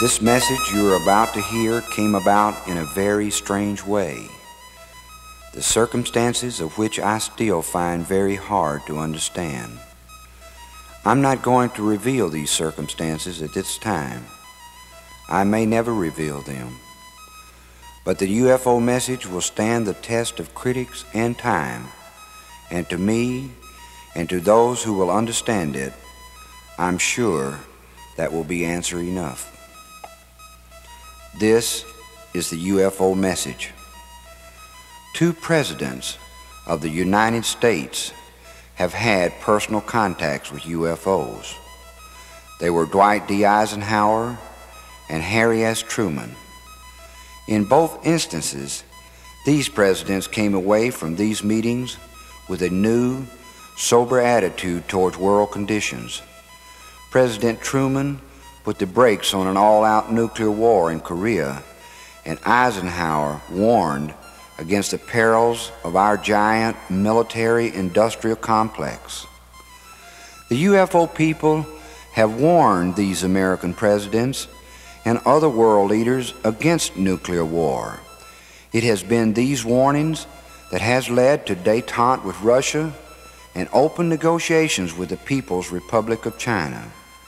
This message you are about to hear came about in a very strange way, the circumstances of which I still find very hard to understand. I'm not going to reveal these circumstances at this time. I may never reveal them. But the UFO message will stand the test of critics and time, and to me and to those who will understand it, I'm sure that will be answer enough. This is the UFO message. 2 presidents of the United States have had personal contacts with UFOs. They were Dwight D. Eisenhower and Harry S. Truman. In both instances, these presidents came away from these meetings with a new, sober attitude towards world conditions. President Truman put the brakes on an all-out nuclear war in Korea, and Eisenhower warned against the perils of our giant military-industrial complex. The UFO people have warned these American presidents and other world leaders against nuclear war. It has been these warnings that has led to détente with Russia and open negotiations with the People's Republic of China.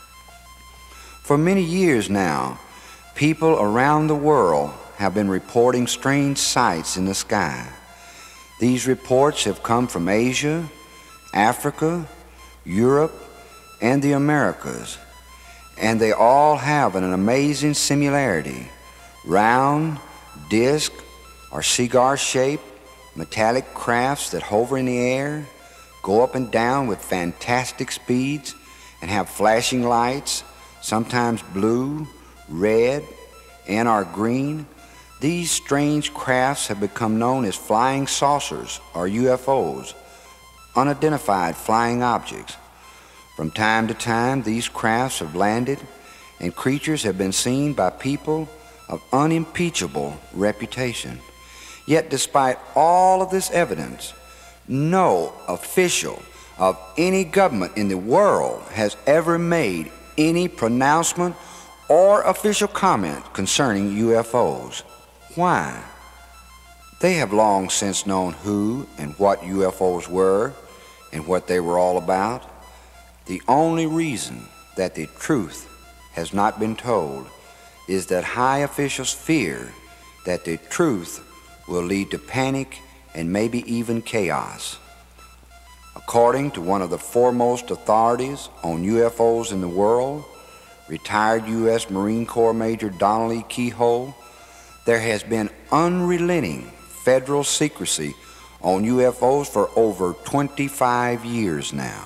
For many years now, people around the world have been reporting strange sights in the sky. These reports have come from Asia, Africa, Europe, and the Americas, and they all have an amazing similarity: round, disc, or cigar-shaped, metallic crafts that hover in the air, go up and down with fantastic speeds, and have flashing lights, sometimes blue, red, and or green. These strange crafts have become known as flying saucers or UFOs, unidentified flying objects. From time to time, these crafts have landed, and creatures have been seen by people of unimpeachable reputation. Yet despite all of this evidence, no official of any government in the world has ever made any pronouncement or official comment concerning UFOs. Why? They have long since known who and what UFOs were and what they were all about. The only reason that the truth has not been told is that high officials fear that the truth will lead to panic and maybe even chaos. According to one of the foremost authorities on UFOs in the world, retired U.S. Marine Corps Major Donald E. Keyhoe, there has been unrelenting federal secrecy on UFOs for over 25 years now.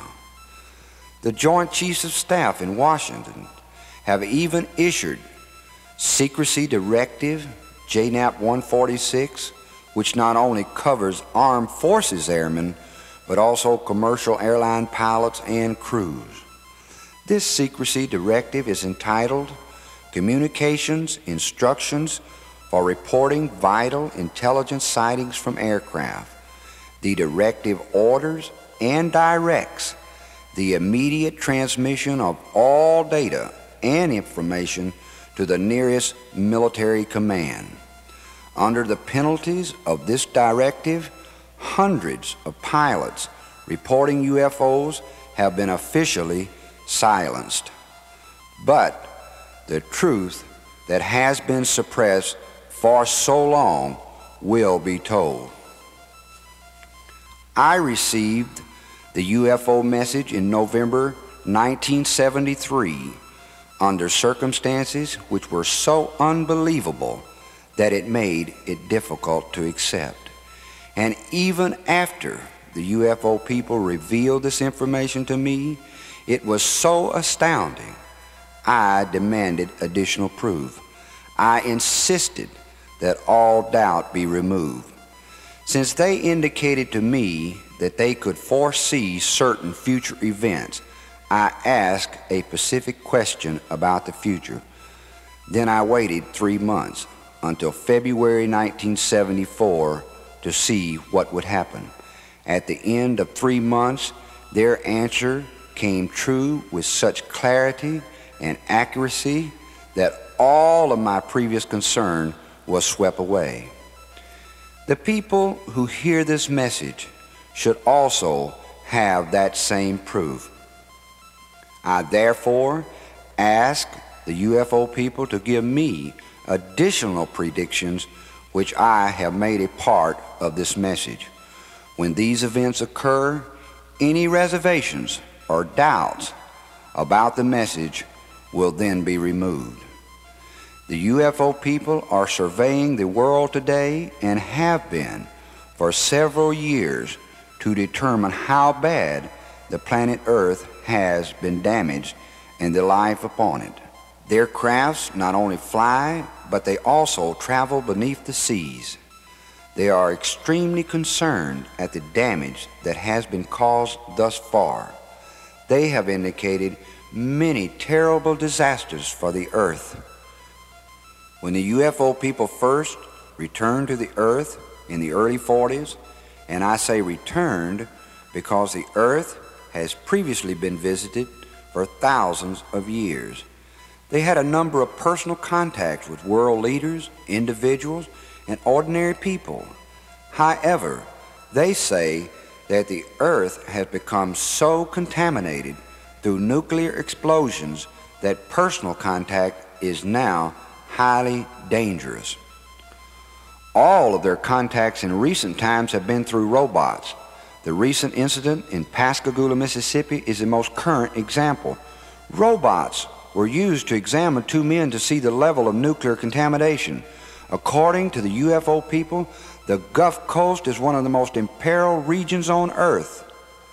The Joint Chiefs of Staff in Washington have even issued Secrecy Directive JNAP 146, which not only covers armed forces airmen, but also commercial airline pilots and crews. This secrecy directive is entitled Communications Instructions for Reporting Vital Intelligence Sightings from Aircraft. The directive orders and directs the immediate transmission of all data and information to the nearest military command. Under the penalties of this directive, hundreds of pilots reporting UFOs have been officially silenced. But the truth that has been suppressed for so long will be told. I received the UFO message in November 1973 under circumstances which were so unbelievable that it made it difficult to accept. And even after the UFO people revealed this information to me, it was so astounding, I demanded additional proof. I insisted that all doubt be removed. Since they indicated to me that they could foresee certain future events, I asked a specific question about the future. Then I waited 3 months until February 1974 to see what would happen. At the end of 3 months, their answer came true with such clarity and accuracy that all of my previous concern was swept away. The people who hear this message should also have that same proof. I therefore ask the UFO people to give me additional predictions which I have made a part of this message. When these events occur, any reservations or doubts about the message will then be removed. The UFO people are surveying the world today and have been for several years to determine how bad the planet Earth has been damaged and the life upon it. Their crafts not only fly, but they also travel beneath the seas. They are extremely concerned at the damage that has been caused thus far. They have indicated many terrible disasters for the Earth. When the UFO people first returned to the Earth in the early 40s, and I say returned because the Earth has previously been visited for thousands of years, they had a number of personal contacts with world leaders, individuals, and ordinary people. However, they say that the Earth has become so contaminated through nuclear explosions that personal contact is now highly dangerous. All of their contacts in recent times have been through robots. The recent incident in Pascagoula, Mississippi is the most current example. Robots were used to examine two men to see the level of nuclear contamination. According to the UFO people, the Gulf Coast is one of the most imperiled regions on Earth.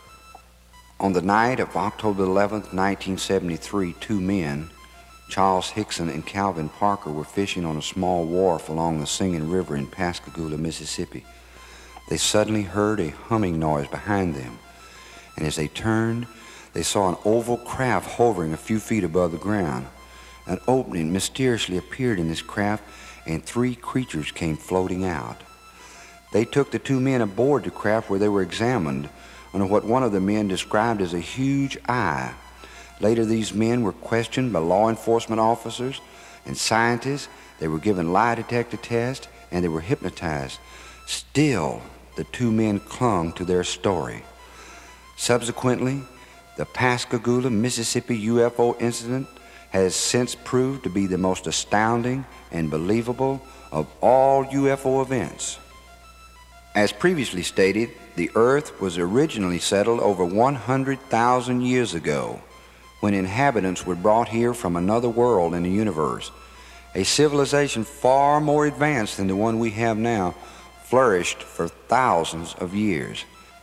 On the night of October 11, 1973, two men, Charles Hickson and Calvin Parker, were fishing on a small wharf along the Singing River in Pascagoula, Mississippi. They suddenly heard a humming noise behind them, and as they turned, they saw an oval craft hovering a few feet above the ground. An opening mysteriously appeared in this craft, and three creatures came floating out. They took the two men aboard the craft, where they were examined under what one of the men described as a huge eye. Later, these men were questioned by law enforcement officers and scientists. They were given lie detector tests, and they were hypnotized. Still, the two men clung to their story. Subsequently, the Pascagoula, Mississippi UFO incident has since proved to be the most astounding and believable of all UFO events. As previously stated, the Earth was originally settled over 100,000 years ago, when inhabitants were brought here from another world in the universe. A civilization far more advanced than the one we have now flourished for thousands of years.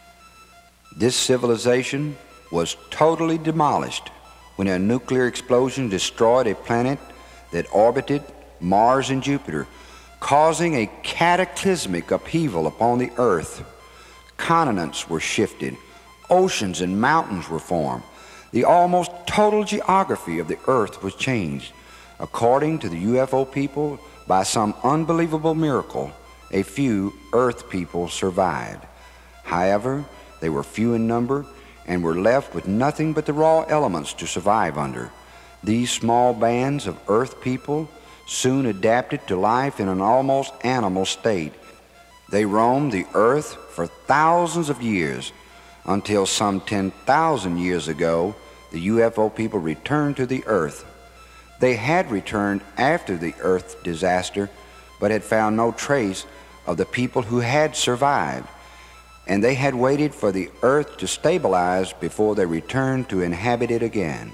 This civilization was totally demolished when a nuclear explosion destroyed a planet that orbited Mars and Jupiter, causing a cataclysmic upheaval upon the Earth. Continents were shifted, oceans and mountains were formed. The almost total geography of the Earth was changed. According to the UFO people, by some unbelievable miracle, a few Earth people survived. However, they were few in number and were left with nothing but the raw elements to survive under. These small bands of Earth people soon adapted to life in an almost animal state. They roamed the Earth for thousands of years until some 10,000 years ago, the UFO people returned to the Earth. They had returned after the Earth disaster, but had found no trace of the people who had survived, and they had waited for the Earth to stabilize before they returned to inhabit it again.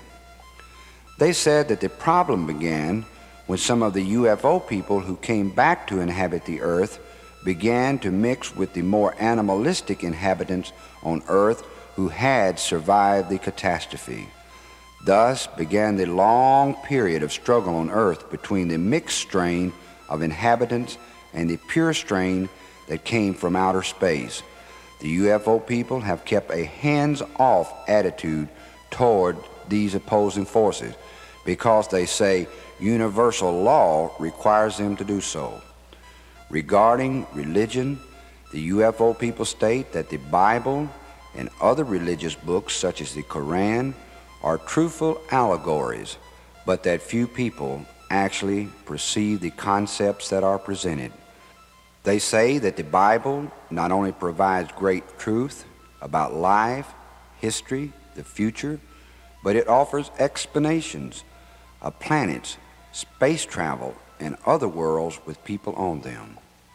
They said that the problem began when some of the UFO people who came back to inhabit the Earth began to mix with the more animalistic inhabitants on Earth who had survived the catastrophe. Thus began the long period of struggle on Earth between the mixed strain of inhabitants and the pure strain that came from outer space. The UFO people have kept a hands-off attitude toward these opposing forces because they say universal law requires them to do so. Regarding religion, the UFO people state that the Bible and other religious books such as the Quran are truthful allegories, but that few people actually perceive the concepts that are presented. They say that the Bible not only provides great truth about life, history, the future, but it offers explanations of planets, space travel, and other worlds with people on them.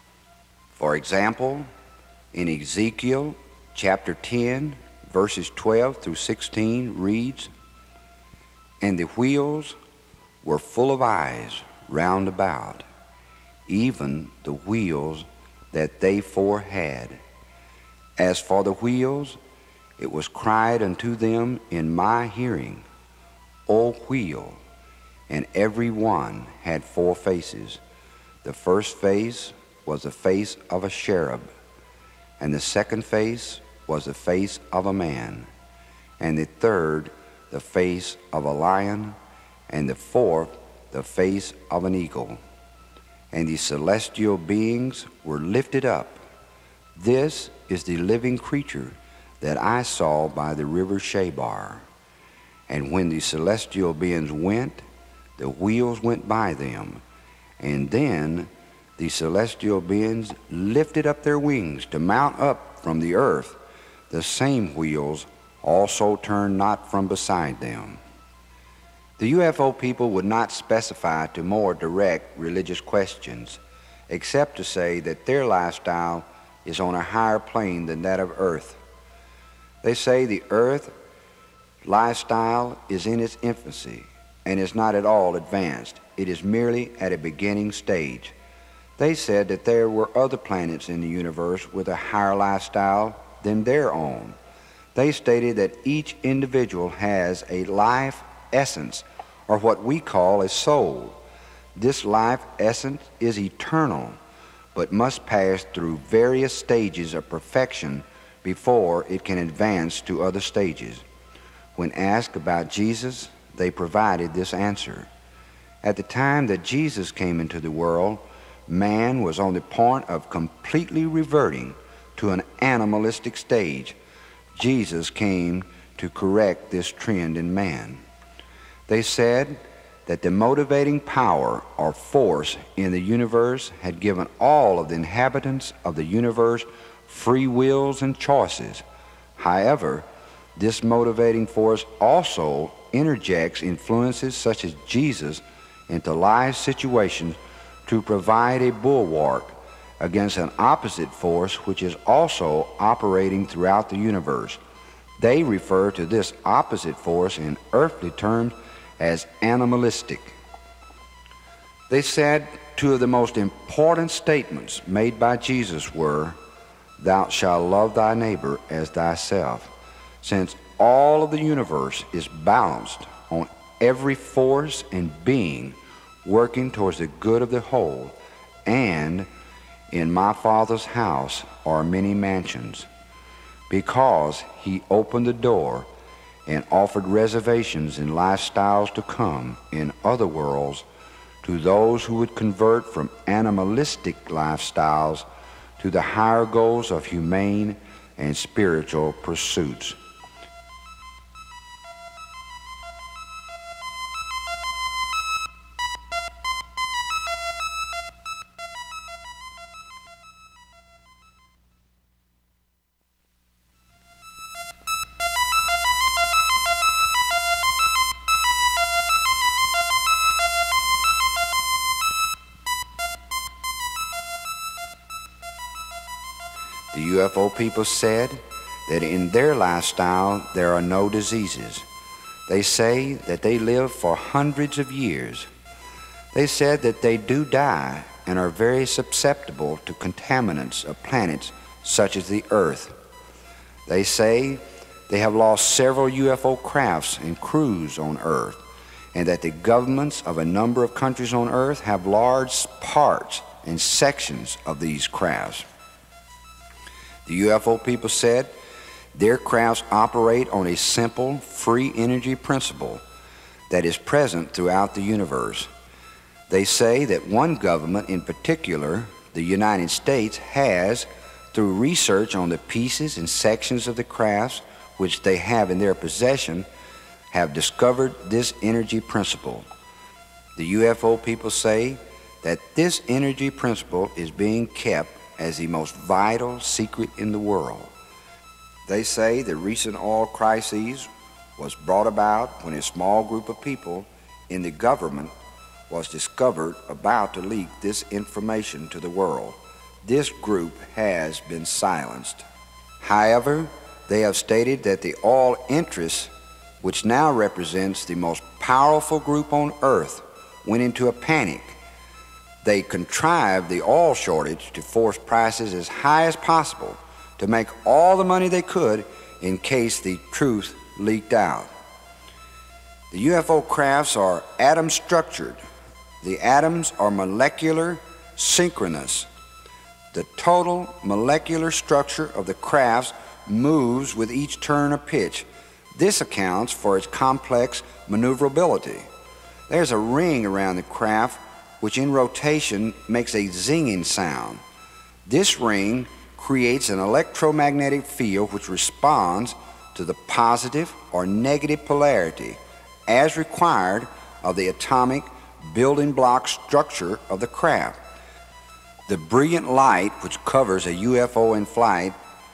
For example, in Ezekiel chapter 10, verses 12 through 16 reads, "And the wheels were full of eyes round about, even the wheels that they four had. As for the wheels, it was cried unto them in my hearing, O wheel, and every one had four faces. The first face was the face of a cherub, and the second face was the face of a man, and the third the face of a lion, and the fourth the face of an eagle. And the celestial beings were lifted up. This is the living creature that I saw by the river Chebar. And when the celestial beings went, the wheels went by them, and then the celestial beings lifted up their wings to mount up from the earth. The same wheels also turned not from beside them." The UFO people would not specify to more direct religious questions, except to say that their lifestyle is on a higher plane than that of Earth. They say the Earth lifestyle is in its infancy and is not at all advanced. It is merely at a beginning stage. They said that there were other planets in the universe with a higher lifestyle than their own. They stated that each individual has a life essence, or what we call a soul. This life essence is eternal, but must pass through various stages of perfection before it can advance to other stages. When asked about Jesus, they provided this answer. At the time that Jesus came into the world, man was on the point of completely reverting to an animalistic stage. Jesus came to correct this trend in man. They said that the motivating power or force in the universe had given all of the inhabitants of the universe free wills and choices. However, this motivating force also interjects influences such as Jesus into life situations to provide a bulwark against an opposite force which is also operating throughout the universe. They refer to this opposite force in earthly terms as animalistic. They said two of the most important statements made by Jesus were, "Thou shalt love thy neighbor as thyself." Since all of the universe is balanced on every force and being working towards the good of the whole, and in my Father's house are many mansions, because he opened the door and offered reservations in lifestyles to come in other worlds to those who would convert from animalistic lifestyles to the higher goals of humane and spiritual pursuits. The UFO people said that in their lifestyle there are no diseases. They say that they live for hundreds of years. They said that they do die and are very susceptible to contaminants of planets such as the Earth. They say they have lost several UFO crafts and crews on Earth, and that the governments of a number of countries on Earth have large parts and sections of these crafts. The UFO people said their crafts operate on a simple free energy principle that is present throughout the universe. They say that one government in particular, the United States, has, through research on the pieces and sections of the crafts which they have in their possession, have discovered this energy principle. The UFO people say that this energy principle is being kept as the most vital secret in the world. They say the recent oil crisis was brought about when a small group of people in the government was discovered about to leak this information to the world. This group has been silenced. However, they have stated that the oil interests, which now represents the most powerful group on earth, went into a panic. They contrived the oil shortage to force prices as high as possible to make all the money they could in case the truth leaked out. The UFO crafts are atom structured. The atoms are molecular synchronous. The total molecular structure of the crafts moves with each turn or pitch. This accounts for its complex maneuverability. There's a ring around the craft which in rotation makes a zinging sound. This ring creates an electromagnetic field which responds to the positive or negative polarity as required of the atomic building block structure of the craft. The brilliant light which covers a UFO in flight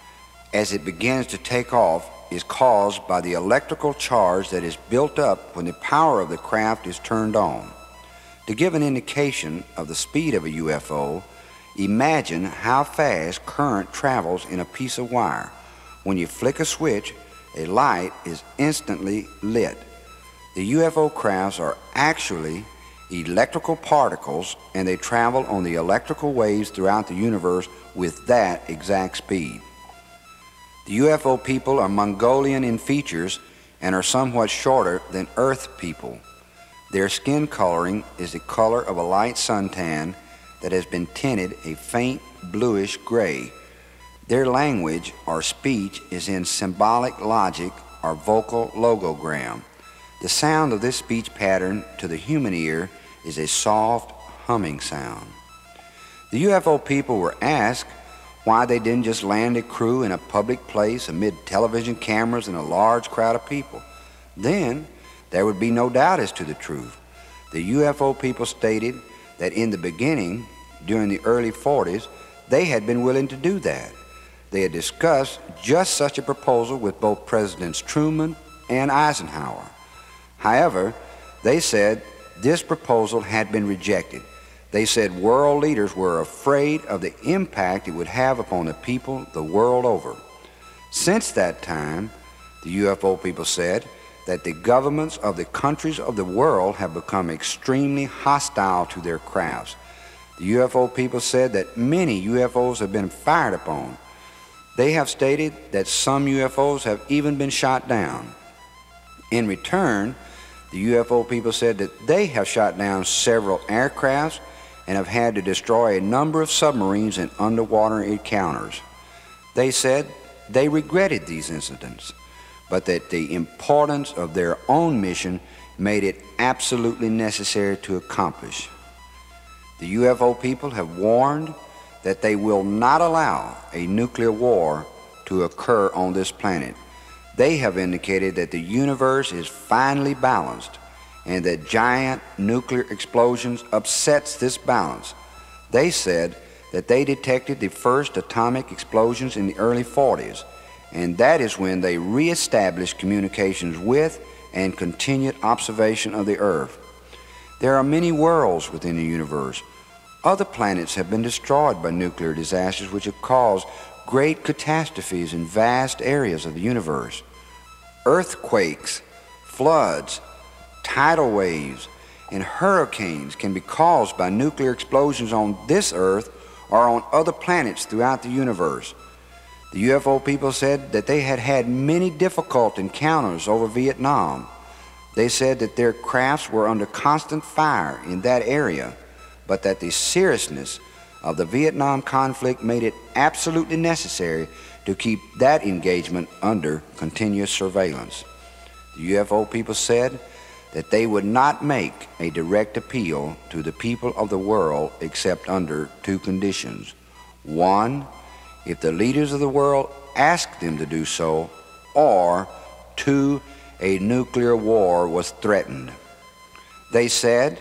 as it begins to take off is caused by the electrical charge that is built up when the power of the craft is turned on. To give an indication of the speed of a UFO, imagine how fast current travels in a piece of wire. When you flick a switch, a light is instantly lit. The UFO crafts are actually electrical particles, and they travel on the electrical waves throughout the universe with that exact speed. The UFO people are Mongolian in features and are somewhat shorter than Earth people. Their skin coloring is the color of a light suntan that has been tinted a faint bluish gray. Their language or speech is in symbolic logic or vocal logogram. The sound of this speech pattern to the human ear is a soft humming sound. The UFO people were asked why they didn't just land a crew in a public place amid television cameras and a large crowd of people. Then there would be no doubt as to the truth. The UFO people stated that in the beginning, during the early 40s, they had been willing to do that. They had discussed just such a proposal with both Presidents Truman and Eisenhower. However, they said this proposal had been rejected. They said world leaders were afraid of the impact it would have upon the people the world over. Since that time, the UFO people said that the governments of the countries of the world have become extremely hostile to their crafts. The UFO people said that many UFOs have been fired upon. They have stated that some UFOs have even been shot down. In return, the UFO people said that they have shot down several aircrafts and have had to destroy a number of submarines in underwater encounters. They said they regretted these incidents, but that the importance of their own mission made it absolutely necessary to accomplish. The UFO people have warned that they will not allow a nuclear war to occur on this planet. They have indicated that the universe is finely balanced and that giant nuclear explosions upsets this balance. They said that they detected the first atomic explosions in the early 40s, and that is when they reestablished communications with and continued observation of the Earth. There are many worlds within the universe. Other planets have been destroyed by nuclear disasters which have caused great catastrophes in vast areas of the universe. Earthquakes, floods, tidal waves, and hurricanes can be caused by nuclear explosions on this Earth or on other planets throughout the universe. The UFO people said that they had had many difficult encounters over Vietnam. They said that their crafts were under constant fire in that area, but that the seriousness of the Vietnam conflict made it absolutely necessary to keep that engagement under continuous surveillance. The UFO people said that they would not make a direct appeal to the people of the world except under two conditions. One, if the leaders of the world asked them to do so, or two, a nuclear war was threatened. They said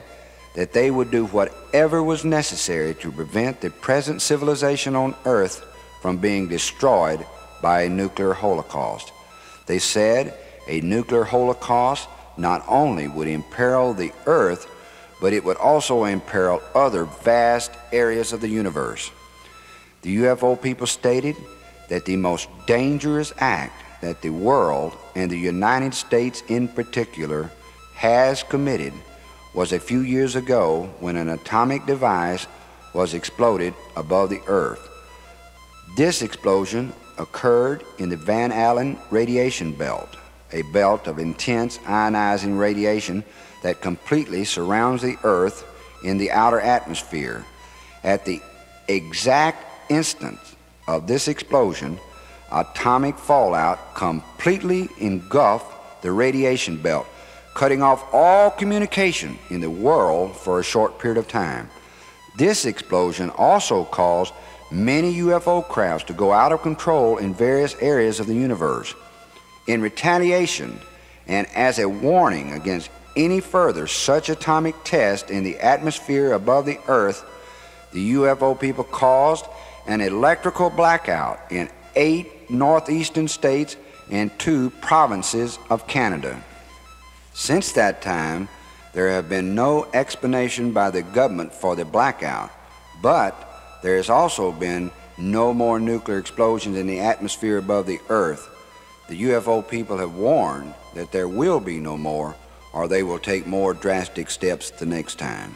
that they would do whatever was necessary to prevent the present civilization on Earth from being destroyed by a nuclear holocaust. They said a nuclear holocaust not only would imperil the Earth, but it would also imperil other vast areas of the universe. The UFO people stated that the most dangerous act that the world, and the United States in particular, has committed was a few years ago when an atomic device was exploded above the Earth. This explosion occurred in the Van Allen radiation belt, a belt of intense ionizing radiation that completely surrounds the Earth in the outer atmosphere. At the exact instant of this explosion, atomic fallout completely engulfed the radiation belt, cutting off all communication in the world for a short period of time. This explosion also caused many UFO crafts to go out of control in various areas of the universe. In retaliation, and as a warning against any further such atomic test in the atmosphere above the Earth, the UFO people caused an electrical blackout in 8 northeastern states and 2 provinces of Canada. Since that time, there have been no explanation by the government for the blackout, but there has also been no more nuclear explosions in the atmosphere above the Earth. The UFO people have warned that there will be no more, or they will take more drastic steps the next time.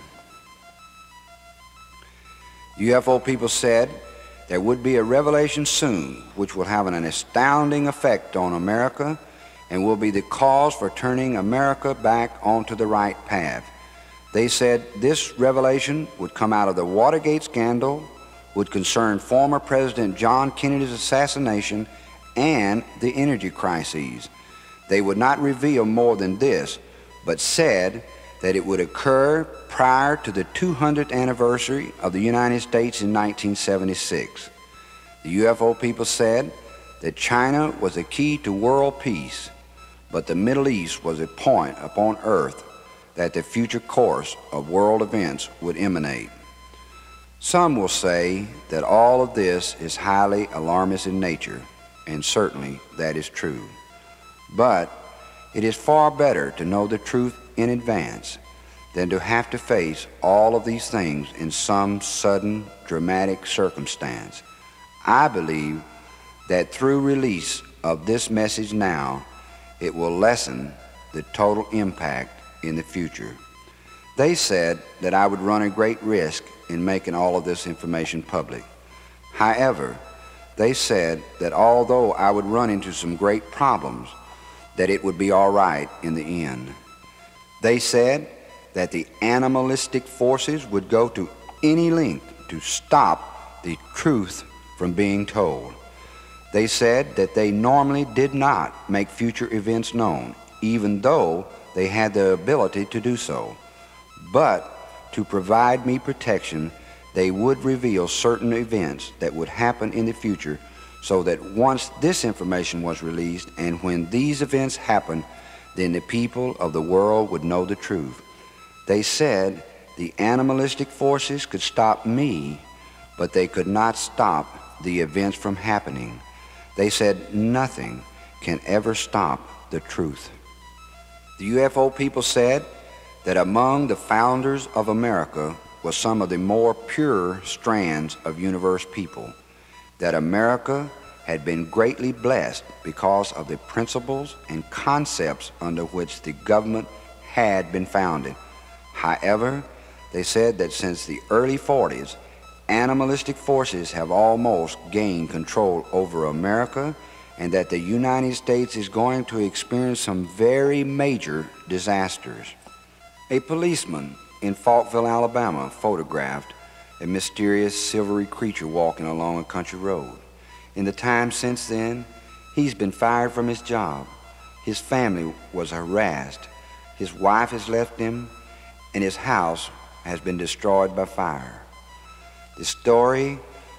UFO people said there would be a revelation soon which will have an astounding effect on America and will be the cause for turning America back onto the right path. They said this revelation would come out of the Watergate scandal, would concern former President John Kennedy's assassination, and the energy crises. They would not reveal more than this, but said that it would occur prior to the 200th anniversary of the United States in 1976. The UFO people said that China was the key to world peace, but the Middle East was a point upon earth that the future course of world events would emanate. Some will say that all of this is highly alarmist in nature, and certainly that is true. But it is far better to know the truth in advance than to have to face all of these things in some sudden, dramatic circumstance. I believe that through release of this message now, it will lessen the total impact in the future. They said that I would run a great risk in making all of this information public. However, they said that although I would run into some great problems, that it would be all right in the end. They said that the animalistic forces would go to any length to stop the truth from being told. They said that they normally did not make future events known, even though they had the ability to do so. But to provide me protection, they would reveal certain events that would happen in the future, so that once this information was released and when these events happened, then the people of the world would know the truth. They said the animalistic forces could stop me, but they could not stop the events from happening. They said nothing can ever stop the truth. The UFO people said that among the founders of America was some of the more pure strands of universe people, that America had been greatly blessed because of the principles and concepts under which the government had been founded. However, they said that since the early 40s, animalistic forces have almost gained control over America, and that the United States is going to experience some very major disasters. A policeman in Faultville, Alabama, photographed a mysterious silvery creature walking along a country road. In the time since then, he's been fired from his job. His family was harassed. His wife has left him, and his house has been destroyed by fire. The story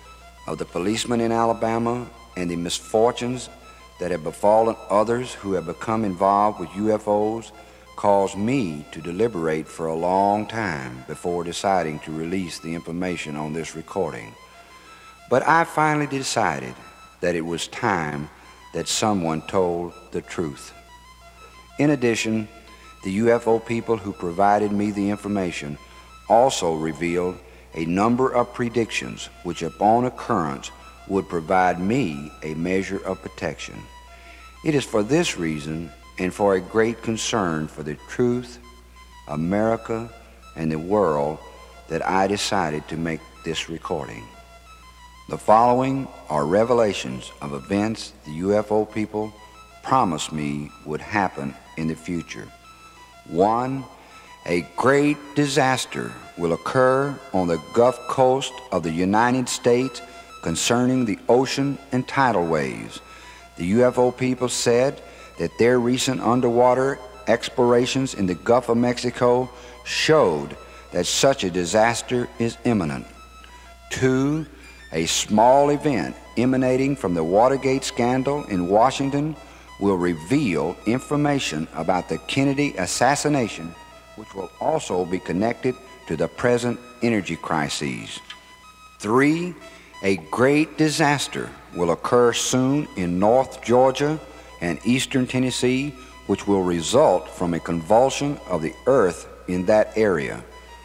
of the policeman in Alabama and the misfortunes that have befallen others who have become involved with UFOs caused me to deliberate for a long time before deciding to release the information on this recording. But I finally decided that it was time that someone told the truth. In addition, the UFO people who provided me the information also revealed a number of predictions which, upon occurrence, would provide me a measure of protection. It is for this reason, and for a great concern for the truth, America, and the world, that I decided to make this recording. The following are revelations of events the UFO people promised me would happen in the future. 1. A great disaster will occur on the Gulf Coast of the United States concerning the ocean and tidal waves. The UFO people said that their recent underwater explorations in the Gulf of Mexico showed that such a disaster is imminent. 2. A small event emanating from the Watergate scandal in Washington will reveal information about the Kennedy assassination, which will also be connected to the present energy crises. 3. A great disaster will occur soon in North Georgia and eastern Tennessee, which will result from a convulsion of the earth in that area.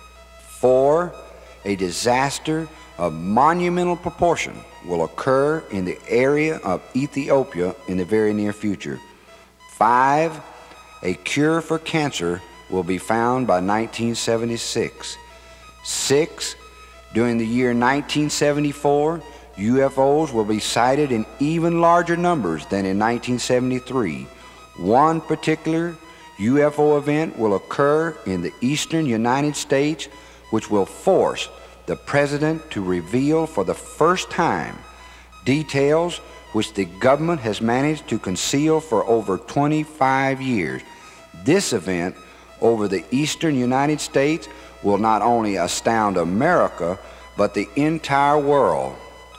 4. A disaster of monumental proportion will occur in the area of Ethiopia in the very near future. 5. A cure for cancer will be found by 1976. 6. During the year 1974, UFOs will be sighted in even larger numbers than in 1973. One particular UFO event will occur in the eastern United States, which will force the President to reveal for the first time details which the government has managed to conceal for over 25 years. This event over the eastern United States will not only astound America, but the entire world.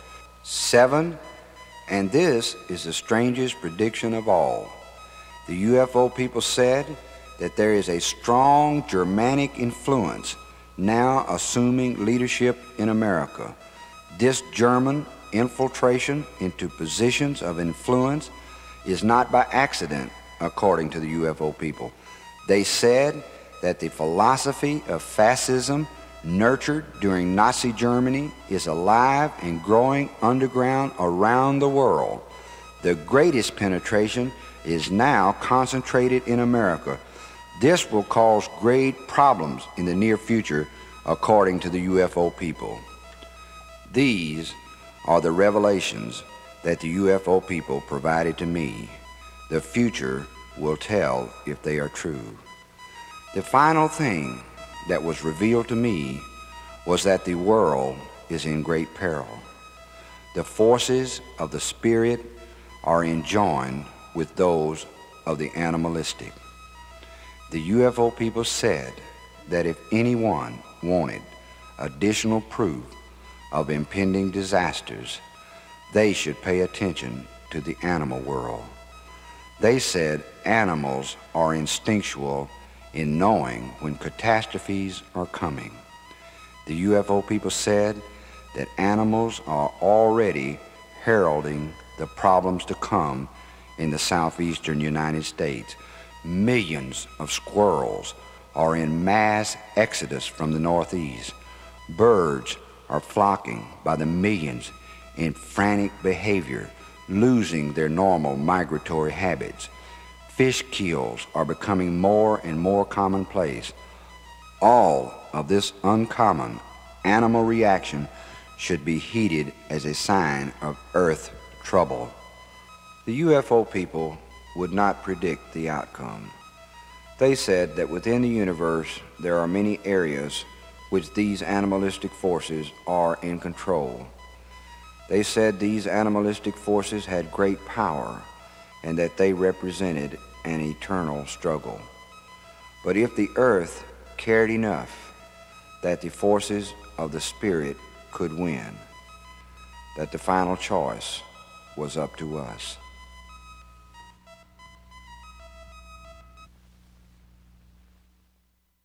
7. And this is the strangest prediction of all. The UFO people said that there is a strong Germanic influence now assuming leadership in America. This German infiltration into positions of influence is not by accident, according to the UFO people. They said that the philosophy of fascism nurtured during Nazi Germany is alive and growing underground around the world. The greatest penetration is now concentrated in America. This will cause great problems in the near future, according to the UFO people. These are the revelations that the UFO people provided to me. The future will tell if they are true. The final thing that was revealed to me was that the world is in great peril. The forces of the spirit are enjoined with those of the animalistic. The UFO people said that if anyone wanted additional proof of impending disasters, they should pay attention to the animal world. They said animals are instinctual in knowing when catastrophes are coming. The UFO people said that animals are already heralding the problems to come in the southeastern United States. Millions of squirrels are in mass exodus from the northeast. Birds are flocking by the millions in frantic behavior, losing their normal migratory habits. Fish kills are becoming more and more commonplace. All of this uncommon animal reaction should be heeded as a sign of earth trouble. The UFO people would not predict the outcome. They said that within the universe there are many areas which these animalistic forces are in control. They said these animalistic forces had great power and that they represented an eternal struggle. But if the earth cared enough that the forces of the spirit could win, that the final choice was up to us.